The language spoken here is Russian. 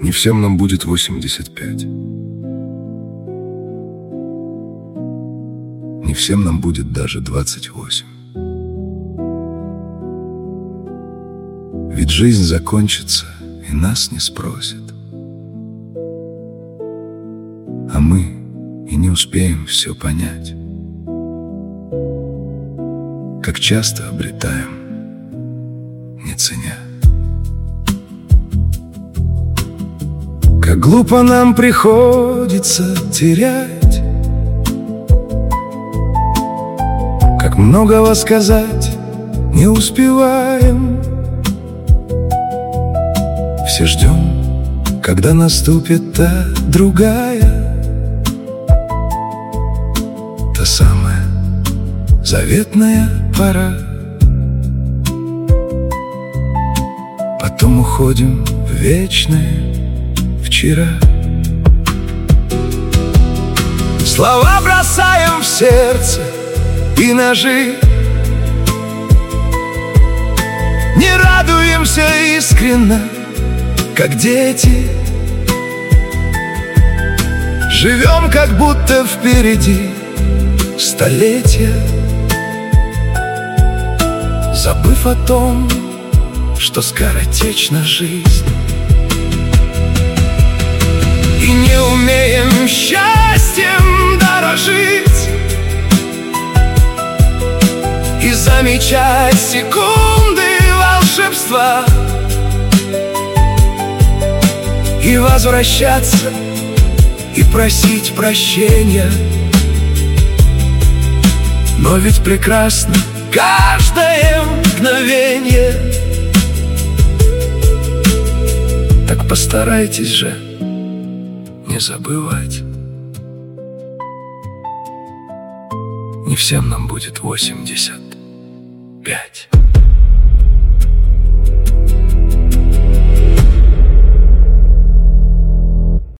Не всем нам будет 85. Не всем нам будет даже 28. Ведь жизнь закончится, и нас не спросят. А мы и не успеем все понять. Как часто обретаем, не ценя. Как глупо нам приходится терять, как многого сказать не успеваем. Все ждем, когда наступит та другая, та самая заветная пора. Потом уходим в вечное вчера. Слова бросаем в сердце и ножи, не радуемся искренно, как дети. Живем, как будто впереди столетия, забыв о том, что скоротечна жизнь. И не умеем счастьем дорожить и замечать секунды волшебства, и возвращаться, и просить прощения. Но ведь прекрасно каждое мгновение. Так постарайтесь же не забывать. Не всем нам будет 85.